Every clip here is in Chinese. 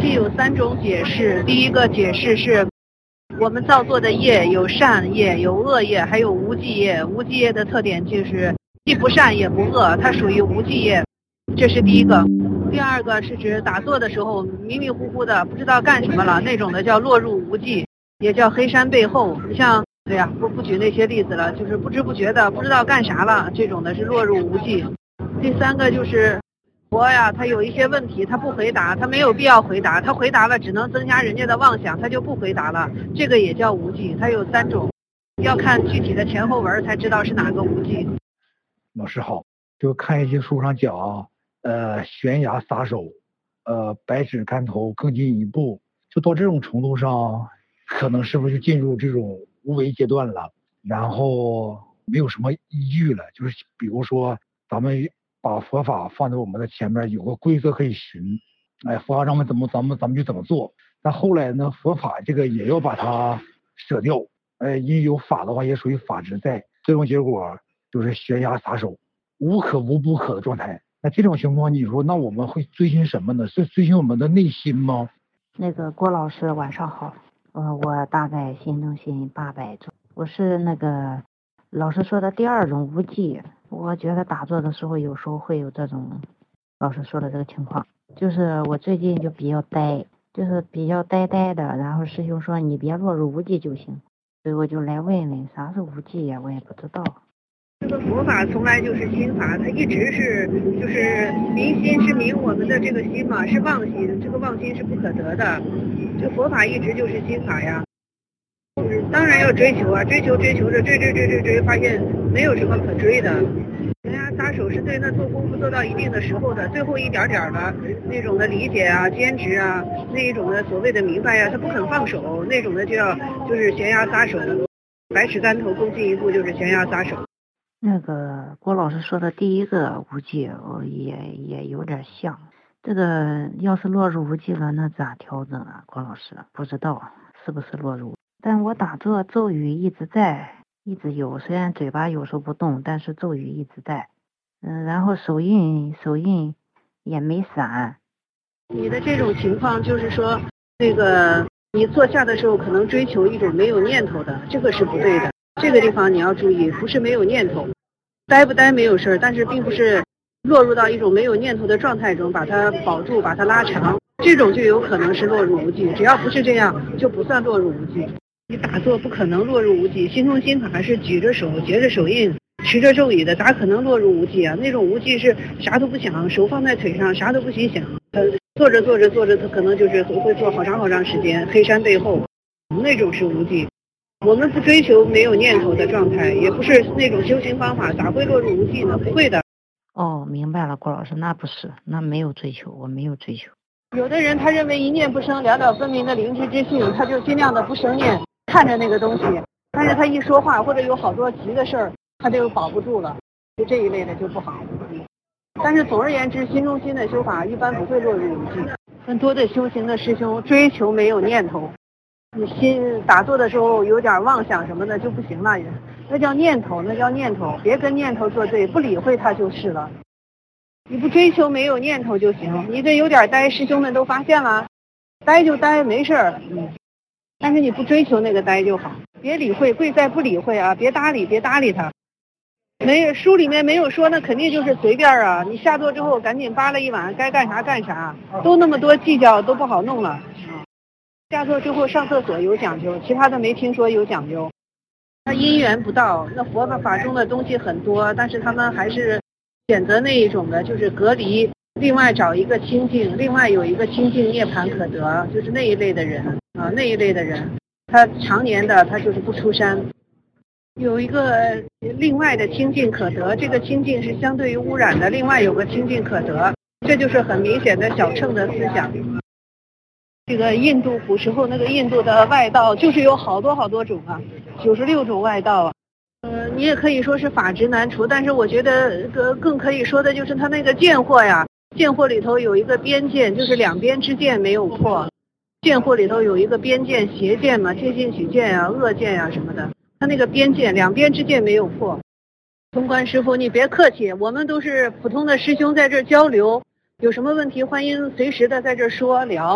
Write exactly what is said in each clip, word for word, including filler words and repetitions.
忌有三种解释，第一个解释是我们造作的业有善业有恶业还有无记业，无记业的特点就是既不善也不恶，它属于无记业，这是第一个。第二个是指打坐的时候迷迷糊糊的不知道干什么了，那种的叫落入无记，也叫黑山背后。你像对呀，不不举那些例子了，就是不知不觉的不知道干啥了，这种的是落入无记。第三个就是佛呀，他有一些问题他不回答，他没有必要回答，他回答了只能增加人家的妄想，他就不回答了，这个也叫无记。它有三种，要看具体的前后文才知道是哪个无记。 老师好，就看一些书上讲呃，悬崖撒手，呃，百尺竿头更进一步，就到这种程度上，可能是不是就进入这种无为阶段了？然后没有什么依据了，就是比如说咱们把佛法放在我们的前面，有个规则可以循，哎，佛法让我们怎么咱们咱们就怎么做。但后来呢，佛法这个也要把它舍掉，哎，因为有法的话也属于法之在，最终结果就是悬崖撒手，无可无不可的状态。那这种情况，你说那我们会追寻什么呢？是追寻我们的内心吗？ 那个郭老师晚上好，呃，我大概心中心八百种，我是那个老师说的第二种无记。我觉得打坐的时候有时候会有这种老师说的这个情况，就是我最近就比较呆，就是比较呆呆的，然后师兄说你别落入无记就行，所以我就来问问啥是无记呀，我也不知道。 这个佛法从来就是心法，它一直是就是明心是明我们的这个心嘛，是妄心，这个妄心是不可得的。这佛法一直就是心法呀，当然要追求啊，追求追求着追追追追追，发现没有什么可追的。悬崖撒手是对那做功夫做到一定的时候的最后一点点的那种的理解啊、坚持啊，那一种的所谓的明白呀、啊，他不肯放手，那种的就要就是悬崖撒手，百尺竿头更进一步就是悬崖撒手。 那个郭老师说的第一个无记，我也也有点像。这个要是落入无记了，那咋调整啊？郭老师不知道是不是落入，但我打坐咒语一直在，一直有，虽然嘴巴有时候不动，但是咒语一直在。嗯，然后手印手印也没散。 你的这种情况就是说，那个你坐下的时候可能追求一种没有念头的，这个是不对的。这个地方你要注意，不是没有念头，呆不呆没有事儿，但是并不是落入到一种没有念头的状态中，把它保住，把它拉长，这种就有可能是落入无记。只要不是这样，就不算落入无记。你打坐不可能落入无记，心中心法是举着手，结着手印，持着咒语的，咋可能落入无记啊？那种无记是啥都不想，手放在腿上，啥都不许想。呃，坐着坐着坐着，他可能就是会坐好长好长时间，黑山背后，那种是无记。我们不追求没有念头的状态，也不是那种修行方法，咋会落入无记呢？不会的。 哦，明白了，郭老师，那不是，那没有追求，我没有追求。 有的人他认为一念不生，了了分明的灵知之性，他就尽量的不生念，看着那个东西，但是他一说话或者有好多急的事儿，他就保不住了，就这一类的就不好。但是总而言之，心中心的修法一般不会落入无记。很多的修行的师兄追求没有念头。你心打坐的时候有点妄想什么的就不行了，那叫念头，那叫念头，别跟念头作对，不理会它就是了。你不追求没有念头就行，你这有点呆，师兄们都发现了，呆就呆没事儿，嗯，但是你不追求那个呆就好，别理会，贵在不理会啊，别搭理，别搭理他。没有书里面没有说，那肯定就是随便啊。你下座之后赶紧扒了一碗，该干啥干啥，都那么多计较，都不好弄了。下座之后上厕所有讲究，其他的没听说有讲究。那因缘不到，那佛法中的东西很多，但是他们还是选择那一种的，就是隔离，另外找一个清净，另外有一个清净涅槃可得，就是那一类的人啊，那一类的人，他常年的他就是不出山，有一个另外的清净可得，这个清净是相对于污染的，另外有个清净可得，这就是很明显的小乘的思想。这个印度古时候那个印度的外道就是有好多好多种啊，九十六种外道啊。呃，你也可以说是法执难除，但是我觉得更更可以说的就是他那个见惑呀，见惑里头有一个边界，就是两边之见没有破。见惑里头有一个边界，邪见嘛，见信取见呀、恶见呀什么的，他那个边界两边之见没有破。通关师傅，你别客气，我们都是普通的师兄在这交流，有什么问题欢迎随时的在这说聊。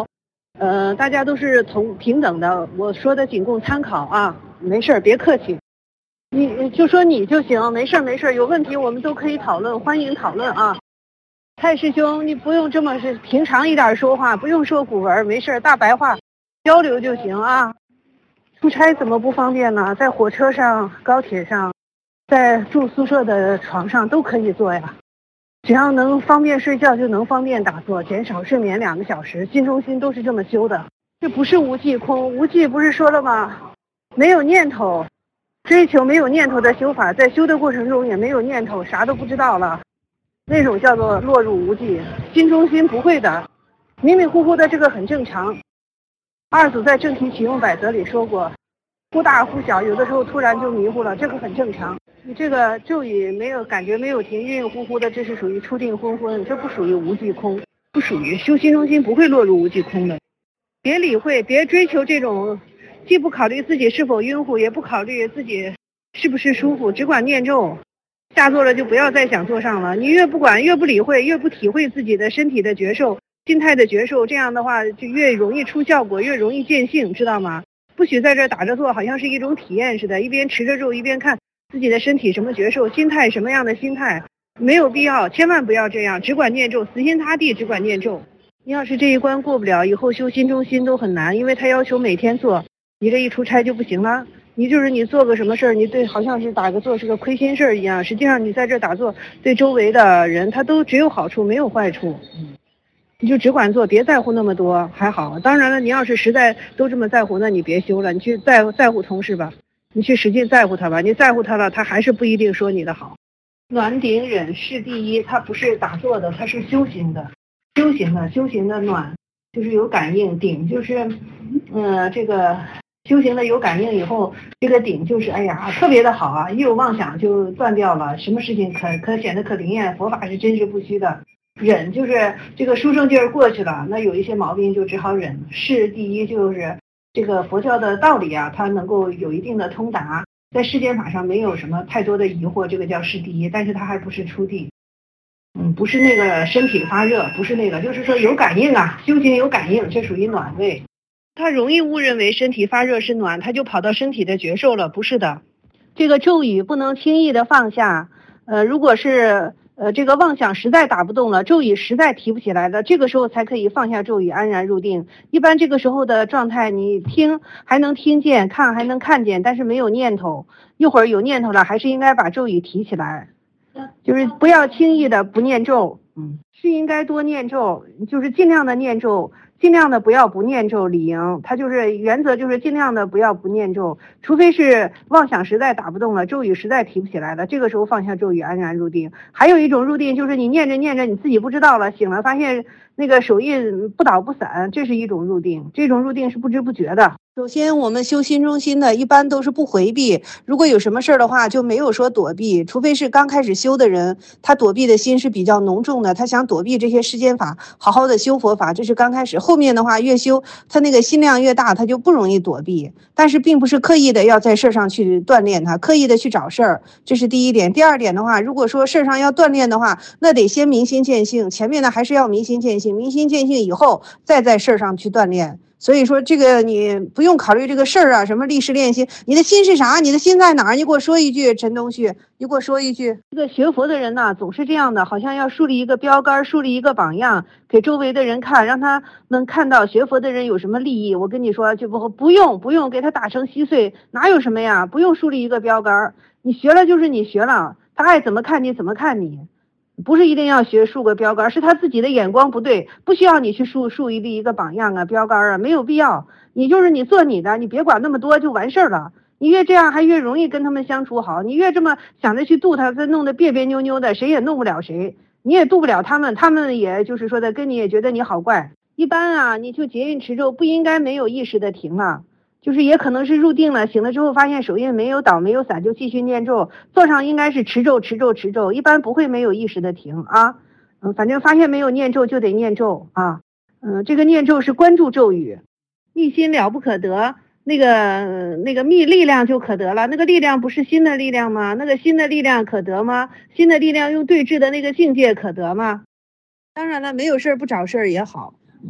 呃，大家都是同平等的，我说的仅供参考啊，没事儿，别客气。你就说你就行，没事儿没事儿，有问题我们都可以讨论，欢迎讨论啊。蔡师兄，你不用这么是平常一点说话，不用说古文，没事儿，大白话交流就行啊。出差怎么不方便呢？在火车上、高铁上，在住宿舍的床上都可以做呀。只要能方便睡觉，就能方便打坐，减少睡眠两个小时。心中心都是这么修的，这不是无记空。无记不是说了吗？没有念头。追求没有念头的修法，在修的过程中也没有念头，啥都不知道了，那种叫做落入无记。心中心不会的，迷迷糊糊的，这个很正常。二祖在正题启用百则里说过，忽大忽小，有的时候突然就迷糊了，这个很正常。你这个咒语没有感觉没有停，晕晕乎乎的，这是属于初定昏昏，这不属于无记空，不属于修心中心，不会落入无记空的。别理会，别追求这种，既不考虑自己是否晕乎，也不考虑自己是不是舒服，只管念咒。下坐了就不要再想坐上了，你越不管越不理会，越不体会自己的身体的觉受，心态的觉受，这样的话就越容易出效果，越容易见性，知道吗？不许在这打着坐，好像是一种体验似的，一边持着咒一边看自己的身体什么觉受，心态什么样的心态，没有必要，千万不要这样，只管念咒，死心塌地只管念咒。你要是这一关过不了，以后修心中心都很难，因为他要求每天做，你这一出差就不行了。你就是你做个什么事儿，你对好像是打个坐是个亏心事儿一样，实际上你在这打坐对周围的人他都只有好处没有坏处。嗯，你就只管做，别在乎那么多，还好。当然了，你要是实在都这么在乎，那你别修了，你去在在乎同事吧，你去使劲在乎他吧，你在乎他了，他还是不一定说你的好。暖顶忍是第一，他不是打坐的，他是修行的，修行的修行的暖就是有感应，顶就是呃这个修行的有感应以后，这个顶就是哎呀特别的好啊，一有妄想就断掉了，什么事情可可显得可灵验，佛法是真实不虚的。忍就是这个书生劲儿过去了，那有一些毛病就只好忍。是第一就是这个佛教的道理啊，它能够有一定的通达，在世间法上没有什么太多的疑惑，这个叫是第一，但是它还不是初地。嗯，不是那个身体发热，不是那个，就是说有感应啊，修行有感应，这属于暖位。他容易误认为身体发热是暖，他就跑到身体的觉受了，不是的。这个咒语不能轻易的放下，呃，如果是呃这个妄想实在打不动了，咒语实在提不起来了，这个时候才可以放下咒语，安然入定。一般这个时候的状态，你听还能听见，看还能看见，但是没有念头。一会儿有念头了，还是应该把咒语提起来。就是不要轻易的不念咒，嗯，是应该多念咒，就是尽量的念咒，尽量的不要不念咒理应，它就是原则就是尽量的不要不念咒，除非是妄想实在打不动了，咒语实在提不起来了，这个时候放下咒语安然入定。还有一种入定就是你念着念着你自己不知道了，醒了发现那个手印不倒不散，这是一种入定，这种入定是不知不觉的。首先我们修心中心的一般都是不回避，如果有什么事儿的话就没有说躲避，除非是刚开始修的人，他躲避的心是比较浓重的，他想躲避这些世间法，好好的修佛法，这是刚开始。后面的话越修他那个心量越大，他就不容易躲避，但是并不是刻意的要在事儿上去锻炼他，刻意的去找事儿，这是第一点。第二点的话，如果说事儿上要锻炼的话，那得先明心见性，前面呢还是要明心见性，明心见性以后再在事儿上去锻炼。所以说这个你不用考虑这个事儿啊，什么历史练心，你的心是啥？你的心在哪儿？你给我说一句，陈东旭，你给我说一句。这个学佛的人呢，总是这样的，好像要树立一个标杆，树立一个榜样，给周围的人看，让他能看到学佛的人有什么利益。我跟你说，就不不用不用给他打成稀碎，哪有什么呀？不用树立一个标杆，你学了就是你学了，他爱怎么看你怎么看你。不是一定要学树个标杆，是他自己的眼光不对，不需要你去树树立一个榜样啊标杆啊，没有必要。你就是你做你的，你别管那么多就完事儿了。你越这样还越容易跟他们相处好，你越这么想着去度他，他弄得别别扭扭的，谁也弄不了谁，你也度不了他们，他们也就是说的跟你也觉得你好怪。一般啊，你就结印持咒不应该没有意识的停了。就是也可能是入定了，醒了之后发现手印没有倒没有散，就继续念咒，坐上应该是持咒持咒持咒，一般不会没有意识的停啊。嗯，反正发现没有念咒就得念咒啊。嗯，这个念咒是关注咒语，密心了不可得，那个那个密力量就可得了，那个力量不是心的力量吗？那个心的力量可得吗？心的力量用对峙的那个境界可得吗？当然了，没有事不找事也好。嗯。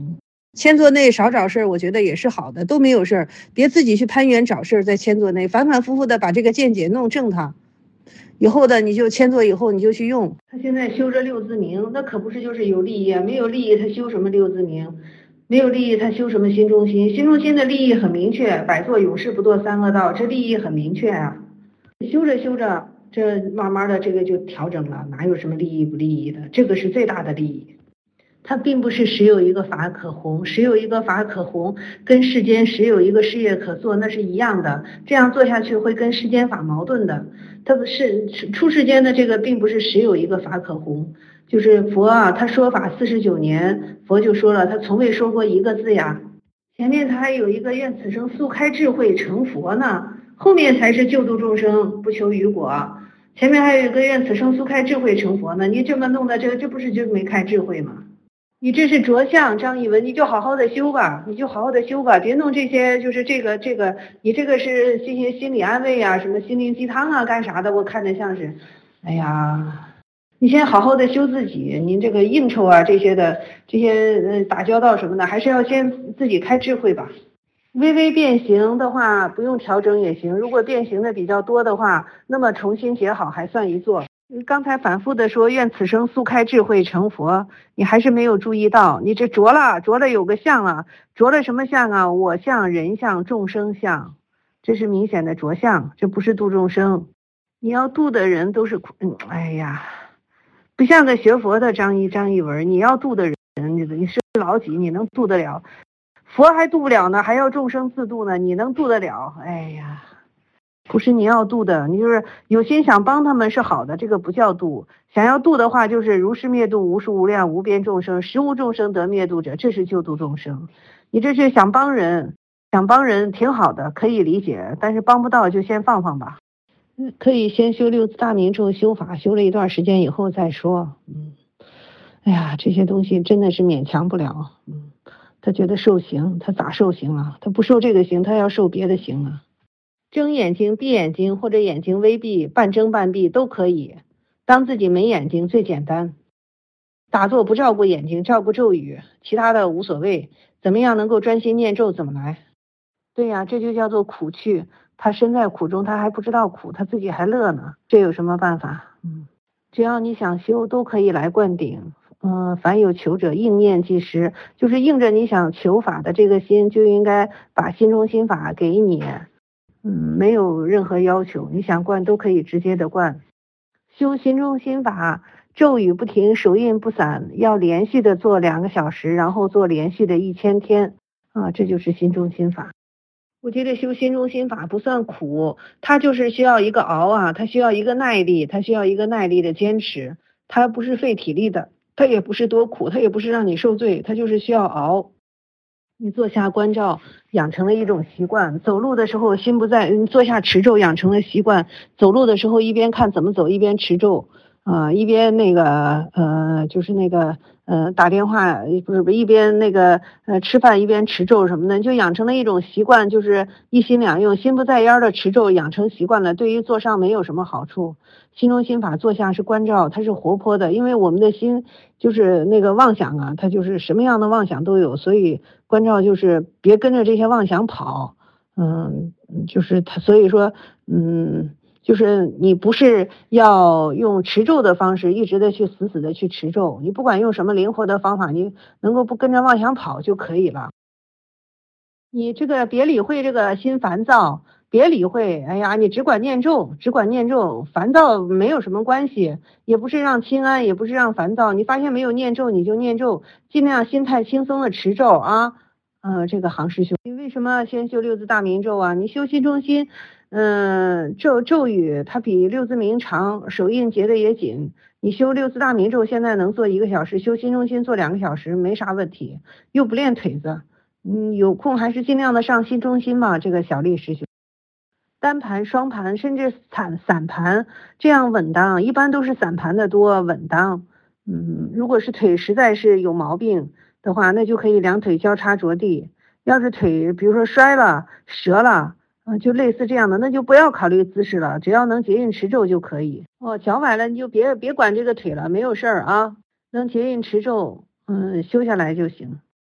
千座内少找事儿，我觉得也是好的，都没有事儿，别自己去攀援找事儿，在千座内反反复复的把这个见解弄正它。以后的你就千座以后你就去用。 他现在修这六字明，那可不是就是有利益啊，没有利益他修什么六字明？没有利益他修什么心中心？心中心的利益很明确，百作永世不堕三恶道，这利益很明确啊。修着修着，这慢慢的这个就调整了，哪有什么利益不利益的？这个是最大的利益。它并不是时有一个法可弘，时有一个法可弘，跟世间时有一个事业可做，那是一样的。这样做下去会跟世间法矛盾的。它不是出世间的这个，并不是时有一个法可弘，就是佛啊，他说法四十九年，佛就说了，他从未说过一个字呀。前面他还有一个愿此生速开智慧成佛呢，后面才是救度众生，不求于果。前面还有一个愿此生速开智慧成佛呢，你这么弄的，这个这不是就没开智慧吗？你这是着相，张艺文，你就好好的修吧，你就好好的修吧，别弄这些，就是这个这个，你这个是心心心理安慰啊，什么心灵鸡汤啊，干啥的？我看着像是，哎呀，你先好好的修自己，您这个应酬啊这些的，这些呃打交道什么的，还是要先自己开智慧吧。微微变形的话，不用调整也行。如果变形的比较多的话，那么重新结好还算一座。刚才反复的说愿此生速开智慧成佛，你还是没有注意到，你这着了着了有个相了，着了什么相啊？我相、人相、众生相，这是明显的着相，这不是度众生。你要度的人都是苦，嗯，哎呀，不像个学佛的张一张一文，你要度的人，你是老几，你能度得了？佛还度不了呢，还要众生自度呢，你能度得了？哎呀。不是你要度的，你就是有心想帮他们是好的，这个不叫度。想要度的话，就是如是灭度无数无量无边众生，实无众生得灭度者，这是救度众生。你这是想帮人，想帮人挺好的，可以理解，但是帮不到就先放放吧。可以先修六字大明咒修法，修了一段时间以后再说。嗯，哎呀，这些东西真的是勉强不了。嗯，他觉得受刑，他咋受刑啊？他不受这个刑，他要受别的刑啊。睁眼睛闭眼睛或者眼睛微闭半睁半闭都可以，当自己没眼睛最简单。打坐不照顾眼睛，照顾咒语，其他的无所谓，怎么样能够专心念咒怎么来。对呀，这就叫做苦趣，他身在苦中他还不知道苦，他自己还乐呢，这有什么办法？嗯，只要你想修都可以来灌顶。嗯、呃，凡有求者应念即施，就是应着你想求法的这个心，就应该把心中心法给你。嗯，没有任何要求，你想灌都可以直接的灌。修心中心法，咒语不停，手印不散，要连续的做两个小时，然后做连续的一千天啊，这就是心中心法。我觉得修心中心法不算苦，它就是需要一个熬啊，它需要一个耐力，它需要一个耐力的坚持，它不是费体力的，它也不是多苦，它也不是让你受罪，它就是需要熬。你坐下观照，养成了一种习惯。走路的时候心不在，你坐下持咒，养成了习惯。走路的时候一边看怎么走，一边持咒，啊、呃，一边那个呃，就是那个呃打电话，不是不是一边那个呃吃饭一边持咒什么的，就养成了一种习惯，就是一心两用，心不在焉的持咒，养成习惯了。对于坐上没有什么好处。心中心法坐下是观照，它是活泼的，因为我们的心就是那个妄想啊，它就是什么样的妄想都有，所以观照就是别跟着这些妄想跑，嗯，就是他，所以说，嗯，就是你不是要用持咒的方式一直的去死死的去持咒，你不管用什么灵活的方法，你能够不跟着妄想跑就可以了。你这个别理会这个心烦躁。别理会，哎呀，你只管念咒，只管念咒，烦躁没有什么关系，也不是让清安，也不是让烦躁。你发现没有念咒，你就念咒，尽量心态轻松的持咒啊。呃，这个行师兄，你为什么先修六字大明咒啊？你修心中心，嗯、呃，咒咒语它比六字明长，手印结的也紧。你修六字大明咒现在能做一个小时，修心中心做两个小时没啥问题，又不练腿子。嗯，有空还是尽量的上心中心嘛，这个小丽师兄。单盘、双盘，甚至散散盘，这样稳当，一般都是散盘的多，稳当。嗯，如果是腿实在是有毛病的话，那就可以两腿交叉着地。要是腿比如说摔了、折了，嗯、呃，就类似这样的，那就不要考虑姿势了，只要能结印持咒就可以。哦，脚崴了你就别别管这个腿了，没有事儿啊，能结印持咒，嗯，修下来就行。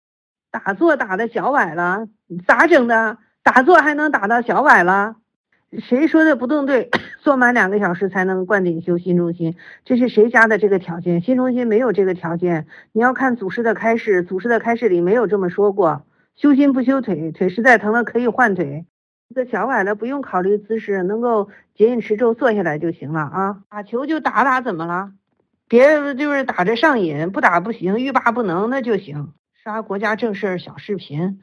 打坐打到小崴了，咋整的？打坐还能打到小崴了？谁说的不动对？做满两个小时才能灌顶修心中心，这是谁家的这个条件？心中心没有这个条件。你要看祖师的开示，祖师的开示里没有这么说过。修心不修腿，腿实在疼了可以换腿。这小崴了不用考虑姿势，能够结印持咒坐下来就行了啊。打球就打打怎么了？别就是打着上瘾，不打不行，欲罢不能那就行。刷国家正事小视频。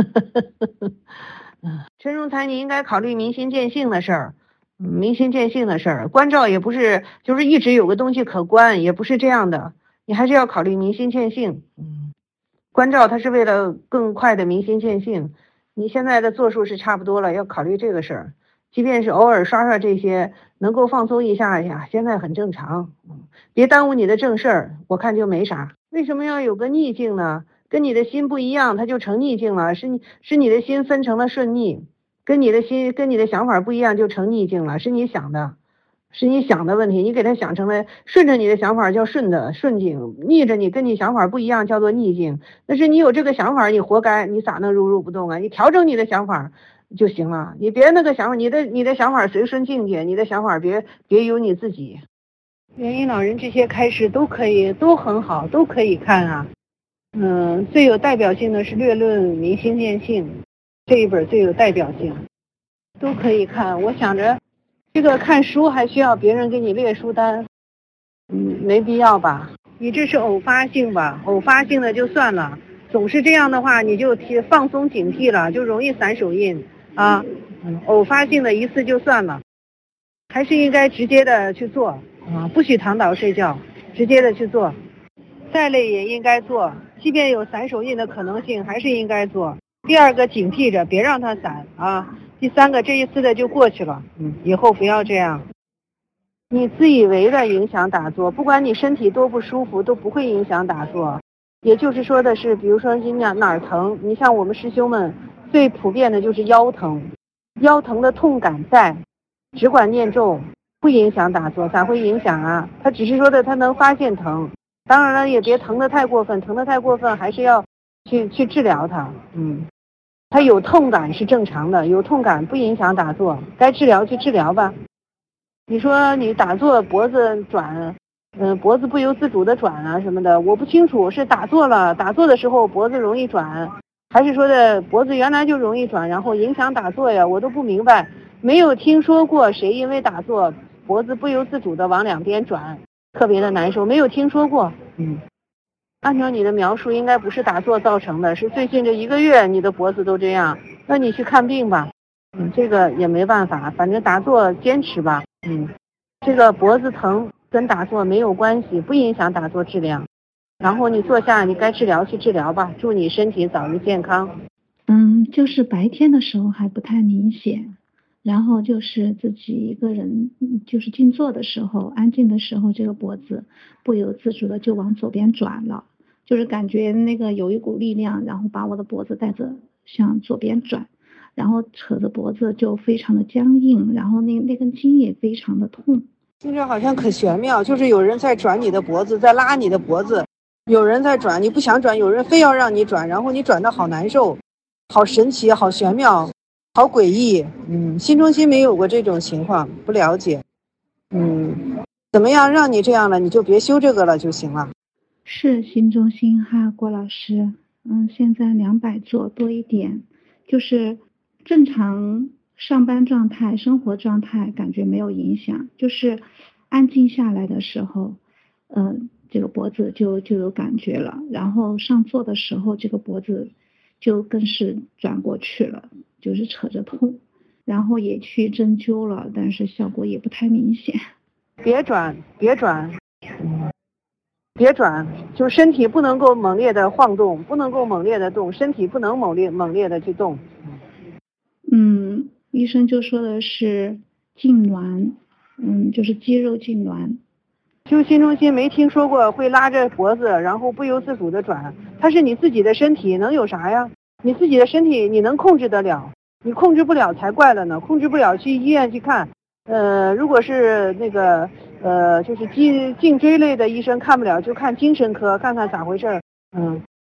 陈荣才，你应该考虑明心见性的事儿，明心见性的事儿。关照也不是就是一直有个东西可关，也不是这样的，你还是要考虑明心见性。嗯，关照它是为了更快的明心见性。你现在的做数是差不多了，要考虑这个事儿。即便是偶尔刷刷这些，能够放松一下呀，现在很正常。嗯，别耽误你的正事儿，我看就没啥。为什么要有个逆境呢？跟你的心不一样，它就成逆境了，是你是你的心分成了顺逆，跟你的心跟你的想法不一样就成逆境了，是你想的，是你想的问题，你给它想成了顺着你的想法叫顺的顺境，逆着你跟你想法不一样叫做逆境，那是你有这个想法你活该，你咋能如如不动啊？你调整你的想法就行了，你别那个想法，你的你的想法随顺境界，你的想法别别有你自己。元婴老人这些开示都可以，都很好，都可以看啊。嗯，最有代表性的是《略论明心见性》这一本最有代表性，都可以看。我想着这个看书还需要别人给你列书单，嗯，没必要吧？你这是偶发性吧？偶发性的就算了，总是这样的话你就提放松警惕了，就容易散手印啊。嗯，偶发性的一次就算了，还是应该直接的去做啊，不许躺倒睡觉，直接的去做。再累也应该做，即便有散手印的可能性，还是应该做。第二个，警惕着，别让它散啊。第三个，这一次的就过去了，嗯，以后不要这样。你自以为的影响打坐，不管你身体多不舒服，都不会影响打坐。也就是说的是，比如说你哪哪儿疼，你像我们师兄们最普遍的就是腰疼，腰疼的痛感在，只管念咒，不影响打坐，咋会影响啊？他只是说的他能发现疼。当然了，也别疼得太过分，疼得太过分还是要去去治疗它。嗯，它有痛感是正常的，有痛感不影响打坐，该治疗去治疗吧。你说你打坐脖子转，嗯、呃，脖子不由自主的转啊什么的，我不清楚是打坐了，打坐的时候脖子容易转，还是说的脖子原来就容易转，然后影响打坐呀？我都不明白，没有听说过谁因为打坐脖子不由自主的往两边转。特别的难受，没有听说过。嗯，按照你的描述，应该不是打坐造成的，是最近这一个月你的脖子都这样，那你去看病吧。嗯，这个也没办法，反正打坐坚持吧。嗯，这个脖子疼跟打坐没有关系，不影响打坐质量。然后你坐下，你该治疗去治疗吧，祝你身体早日健康。 嗯，就是白天的时候还不太明显。然后就是自己一个人，就是静坐的时候，安静的时候，这个脖子不由自主的就往左边转了，就是感觉那个有一股力量，然后把我的脖子带着向左边转，然后扯着脖子就非常的僵硬，然后那那根筋也非常的痛。 听着好像可玄妙，就是有人在转你的脖子，在拉你的脖子，有人在转，你不想转，有人非要让你转，然后你转得好难受，好神奇，好玄妙。好诡异，嗯，心中心没有过这种情况，不了解，嗯，怎么样让你这样了，你就别修这个了就行了。 是心中心哈，郭老师，嗯，现在两百做多一点，就是正常上班状态、生活状态感觉没有影响，就是安静下来的时候，呃，这个脖子就就有感觉了，然后上座的时候，这个脖子就更是转过去了。就是扯着痛，然后也去针灸了，但是效果也不太明显。 别转，别转，嗯，别转，就是身体不能够猛烈的晃动，不能够猛烈的动，身体不能猛烈猛烈的去动。 嗯，医生就说的是痉挛，嗯，就是肌肉痉挛。 修心中心没听说过会拉着脖子，然后不由自主的转，它是你自己的身体，能有啥呀？你自己的身体你能控制得了，你控制不了才怪了呢，控制不了去医院去看。呃，如果是那个呃，就是颈颈椎类的医生看不了，就看精神科，看看咋回事。嗯，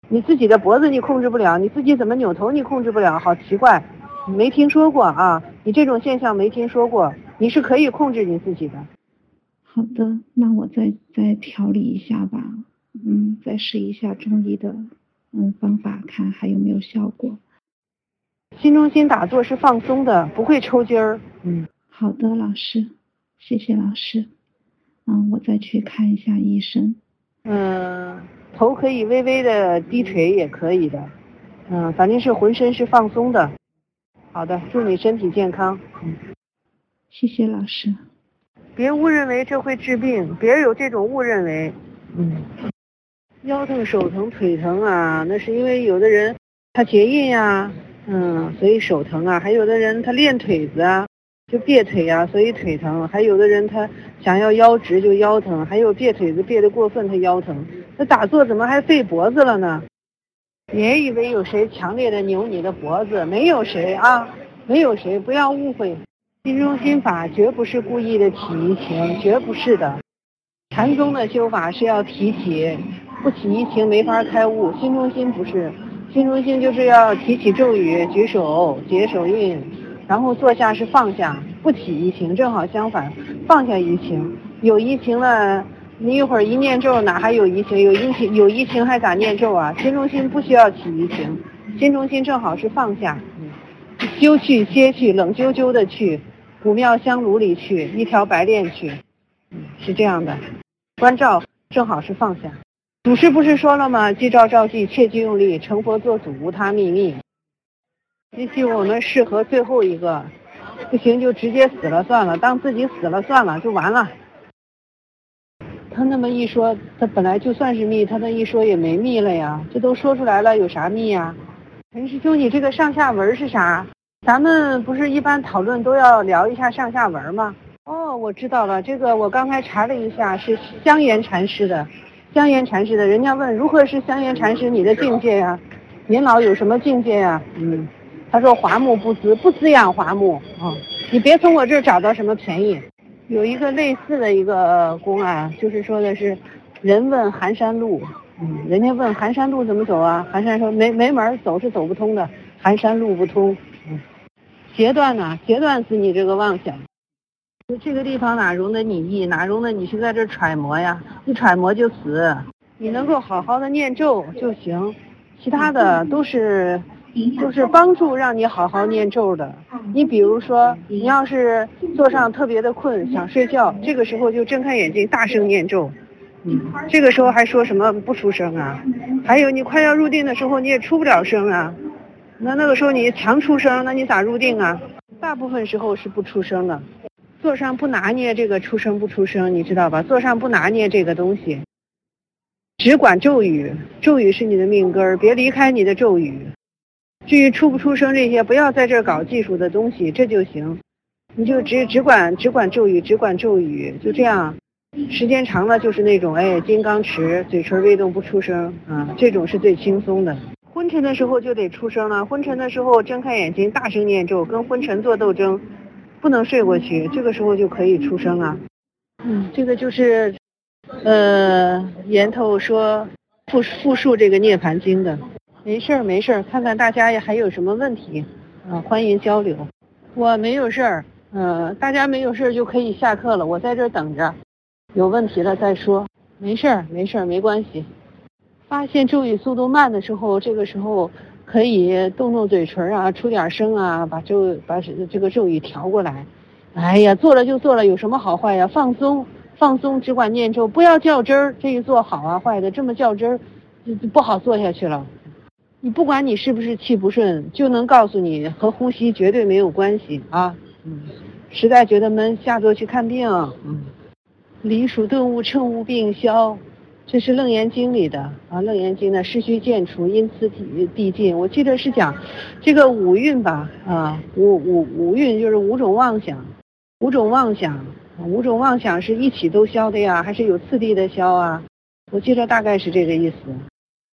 你自己的脖子你控制不了，你自己怎么扭头你控制不了，好奇怪，没听说过啊，你这种现象没听说过，你是可以控制你自己的。 好的，那我再再调理一下吧，嗯，再试一下中医的嗯方法，看还有没有效果。 心中心打坐是放松的，不会抽筋儿。嗯， 好的，老师，谢谢老师。嗯，我再去看一下医生。 嗯，头可以微微的低垂也可以的。嗯，反正是浑身是放松的。好的，祝你身体健康。嗯， 谢谢老师。 别误认为这会治病，别有这种误认为。嗯，腰疼、手疼、腿疼啊，那是因为有的人他结印呀。嗯，所以手疼啊，还有的人他练腿子啊，就别腿啊，所以腿疼；还有的人他想要腰直就腰疼，还有别腿子别得过分他腰疼。那打坐怎么还费脖子了呢？别以为有谁强烈的扭你的脖子，没有谁啊，没有谁，不要误会。心中心法绝不是故意的起疑情，绝不是的。禅宗的修法是要提起，不起疑情没法开悟。心中心不是。心中心就是要提起咒语，举手结手印，然后坐下是放下，不起疑情，正好相反，放下疑情。有疑情了，你一会儿一念咒哪还有疑情？有疑情有疑情还咋念咒啊？心中心不需要起疑情，心中心正好是放下，休去歇去，冷啾啾的去，古庙香炉里去，一条白练去，是这样的。关照正好是放下。祖师不是说了吗？记照照记，切记用力，成佛做祖，无他秘密。也许我们适合最后一个，不行就直接死了算了，当自己死了算了就完了。他那么一说，他本来就算是密，他那一说也没密了呀，这都说出来了，有啥密呀？陈师兄，你这个上下文是啥？咱们不是一般讨论都要聊一下上下文吗？哦，我知道了，这个我刚才查了一下，是香严禅师的。香严禅师的，人家问如何是香严禅师你的境界呀、啊？您老有什么境界呀、啊？嗯，他说华木不滋，不滋养华木啊、哦。你别从我这儿找到什么便宜。有一个类似的一个公案，就是说的是人问寒山路，嗯，人家问寒山路怎么走啊？寒山说没没门，走是走不通的，寒山路不通。嗯，截断呢，截断死你这个妄想。这个地方哪容得你意，哪容得你去在这揣摩呀？一揣摩就死。你能够好好的念咒就行，其他的都是都是帮助让你好好念咒的。你比如说，你要是坐上特别的困，想睡觉，这个时候就睁开眼睛，大声念咒。嗯，这个时候还说什么不出声啊？还有你快要入定的时候，你也出不了声啊。那那个时候你强出声，那你咋入定啊？大部分时候是不出声的。座上不拿捏这个出声不出声，你知道吧？座上不拿捏这个东西，只管咒语，咒语是你的命根儿，别离开你的咒语。至于出不出声这些，不要在这儿搞技术的东西，这就行。你就只只管只管咒语，只管咒语，就这样。时间长了就是那种哎金刚持，嘴唇微动不出声啊，这种是最轻松的。昏沉的时候就得出声了，昏沉的时候睁开眼睛大声念咒，跟昏沉做斗争。不能睡过去，这个时候就可以出声啊。嗯，这个就是呃言头说复复述这个涅槃经的。没事儿没事儿，看看大家还有什么问题啊，欢迎交流。我没有事儿，呃大家没有事儿就可以下课了，我在这儿等着，有问题了再说。没事儿没事儿，没关系。发现咒语速度慢的时候，这个时候可以动动嘴唇啊，出点声啊，把咒把这个咒语调过来。哎呀，做了就做了，有什么好坏呀？放松放松，只管念咒，不要较真儿。这一做好啊坏的，这么较真儿就不好做下去了。你不管你是不是气不顺，就能告诉你和呼吸绝对没有关系啊。嗯，实在觉得闷，下座去看病。嗯，离暑顿悟，乘悟病消。这是楞严经里的啊，楞严经的事须渐除，因此地尽。我记得是讲这个五蕴吧，啊，五五五蕴就是五种妄想，五种妄想，五种妄想是一起都消的呀，还是有次第的消啊？我记得大概是这个意思。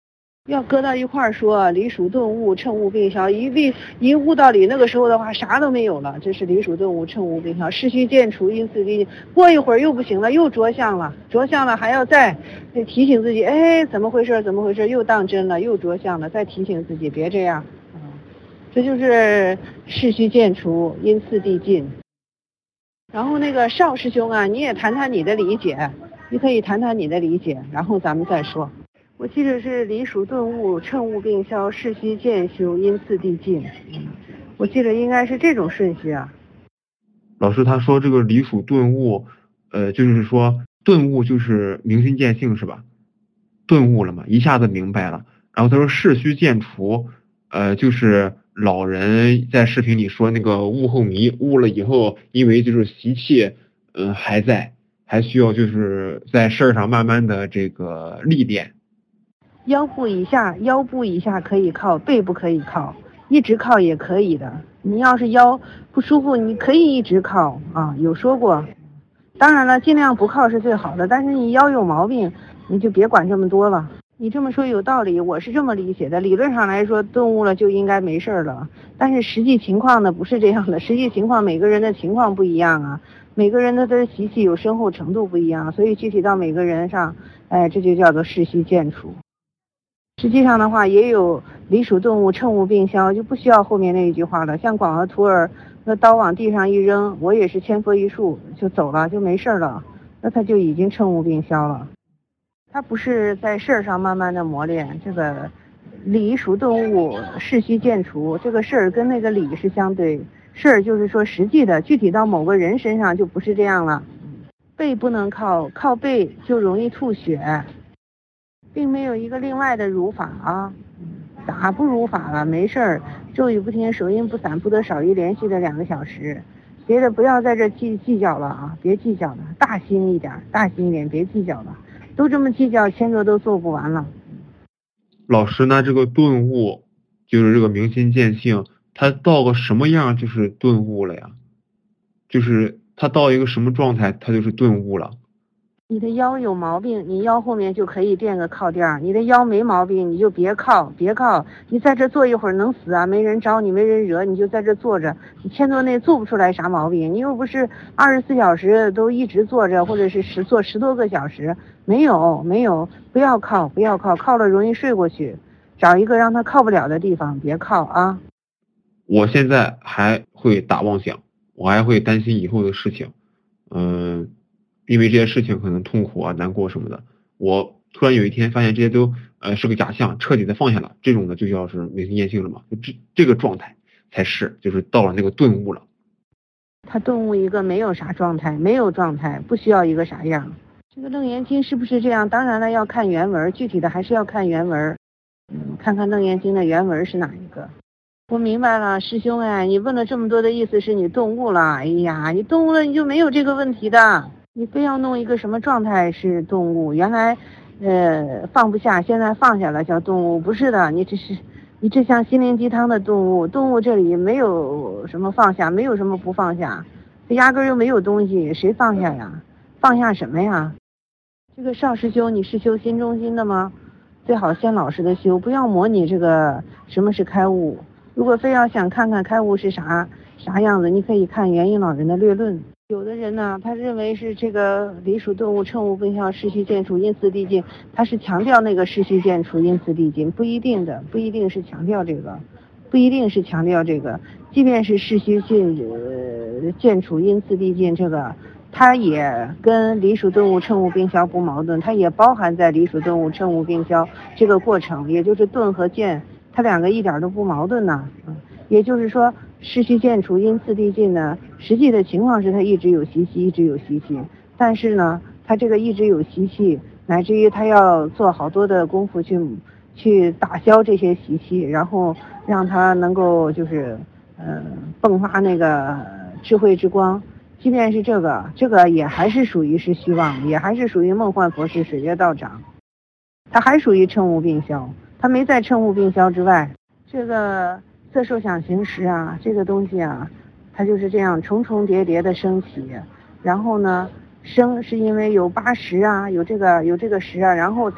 要搁到一块儿说，离属顿悟，乘悟并消，一立一悟到理，那个时候的话啥都没有了，这是离属顿悟，乘悟并消，事须渐除，因次第进。过一会儿又不行了，又着相了，着相了还要再提醒自己，哎，怎么回事？怎么回事？又当真了，又着相了，再提醒自己别这样。嗯，这就是事须渐除，因次第进。然后那个邵师兄啊，你也谈谈你的理解，你可以谈谈你的理解，然后咱们再说。我记得是离属顿悟，乘悟并消，事须渐修，因次第进。嗯，我记得应该是这种顺序啊。 老师他说这个离属顿悟，呃，就是说顿悟就是明心见性是吧？顿悟了嘛，一下子明白了。然后他说事须渐除，呃，就是老人在视频里说那个悟后迷，悟了以后，因为就是习气，嗯、呃，还在，还需要就是在事儿上慢慢的这个历练。 腰部以下，腰部以下可以靠，背不可以靠，一直靠也可以的。你要是腰不舒服，你可以一直靠啊，有说过。当然了，尽量不靠是最好的，但是你腰有毛病，你就别管这么多了。你这么说有道理，我是这么理解的。理论上来说，顿悟了就应该没事了，但是实际情况呢不是这样的。实际情况每个人的情况不一样啊，每个人的的习气有深厚程度不一样，所以具体到每个人上，哎，这就叫做事须渐除。实际上的话，也有离属顿悟，乘悟并消，就不需要后面那一句话了。像广额徒儿，那刀往地上一扔，我也是千佛一术就走了，就没事了，那他就已经乘悟并消了。他不是在事儿上慢慢的磨练，这个离属顿悟，事须渐除，这个事儿跟那个理是相对，事儿就是说实际的，具体到某个人身上就不是这样了。背不能靠，靠背就容易吐血。并没有一个另外的如法啊，咋不如法了？没事儿，咒语不停，手音不散，不得少于连续的两个小时。别的不要在这计计较了啊，别计较了，大心一点，大心一点，别计较了。都这么计较，千个都做不完了。 老师，那这个顿悟就是这个明心见性，他到个什么样就是顿悟了呀？就是他到一个什么状态，他就是顿悟了。 你的腰有毛病，你腰后面就可以垫个靠垫儿。你的腰没毛病，你就别靠，别靠。你在这坐一会儿能死啊？没人招你，没人惹，你就在这坐着。你千多内做不出来啥毛病，你又不是二十四小时都一直坐着，或者是十坐十多个小时，没有没有，不要靠，不要靠，靠了容易睡过去。找一个让他靠不了的地方，别靠啊。 我现在还会打妄想，我还会担心以后的事情，嗯。因为这些事情可能痛苦啊、难过什么的，我突然有一天发现这些都呃是个假象，彻底的放下了，这种的就叫是明心见性了嘛，就这这个状态才是就是到了那个顿悟了。 他顿悟一个没有啥状态，没有状态，不需要一个啥样。这个楞严经是不是这样？当然了，要看原文，具体的还是要看原文。嗯，看看楞严经的原文是哪一个。我明白了，师兄哎，你问了这么多的意思是你顿悟了。哎呀，你顿悟了你就没有这个问题的。你非要弄一个什么状态是顿悟，原来呃放不下，现在放下了叫顿悟，不是的，你这是你这像心灵鸡汤的顿悟，顿悟这里没有什么放下，没有什么不放下，这压根儿又没有东西，谁放下呀？放下什么呀？这个邵师兄，你是修心中心的吗？最好先老实的修，不要模拟这个什么是开悟。如果非要想看看开悟是啥啥样子，你可以看元婴老人的略论。有的人呢，他认为是这个离属顿悟，乘悟并消，事须渐除，因次第进，他是强调那个事须渐除，因次第进，不一定的，不一定是强调这个，不一定是强调这个，即便是事须进呃渐除，因次第进，这个它也跟离属顿悟，乘悟并消不矛盾，它也包含在离属顿悟，乘悟并消这个过程，也就是顿和渐，它两个一点都不矛盾呐、嗯。也就是说，事须渐除，因次第进呢，实际的情况是他一直有习气，一直有习气，但是呢，他这个一直有习气，乃至于他要做好多的功夫去去打消这些习气，然后让他能够就是呃迸发那个智慧之光。即便是这个，这个也还是属于是虚妄，也还是属于梦幻佛事水月道长，他还属于乘悟并消，他没在乘悟并消之外。这个色受想行识啊，这个东西啊，它就是这样重重叠叠的升起，然后呢，生是因为有八识啊，有这个有这个识啊，然后才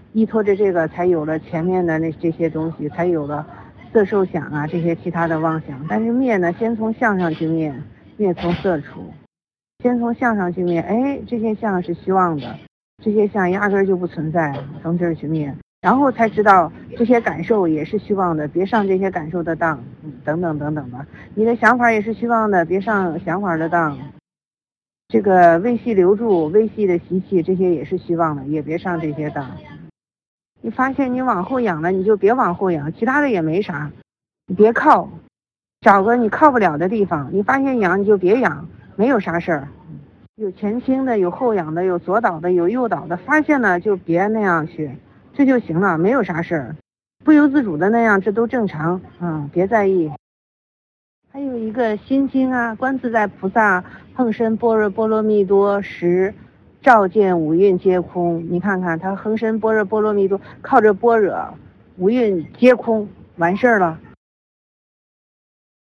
依托着这个才有了前面的那这些东西，才有了色受想啊这些其他的妄想。但是灭呢，先从相上去灭，灭从色出。先从相上去灭，哎，这些相是虚妄的，这些相压根儿就不存在，从这儿去灭，然后才知道这些感受也是虚妄的，别上这些感受的当，嗯，等等等等吧。你的想法也是虚妄的，别上想法的当。这个微细留住微细的习气，这些也是虚妄的，也别上这些当。你发现你往后仰了，你就别往后仰，其他的也没啥，你别靠，找个你靠不了的地方。你发现仰你就别仰，没有啥事儿。有前倾的，有后仰的，有左倒的，有右倒的，发现了就别那样去，这就行了，没有啥事儿。不由自主的那样，这都正常，嗯，别在意。还有一个心经啊，观自在菩萨横身般若波罗蜜多时，照见五蕴皆空。你看看他横身般若波罗蜜多，靠着般若，五蕴皆空，完事儿了。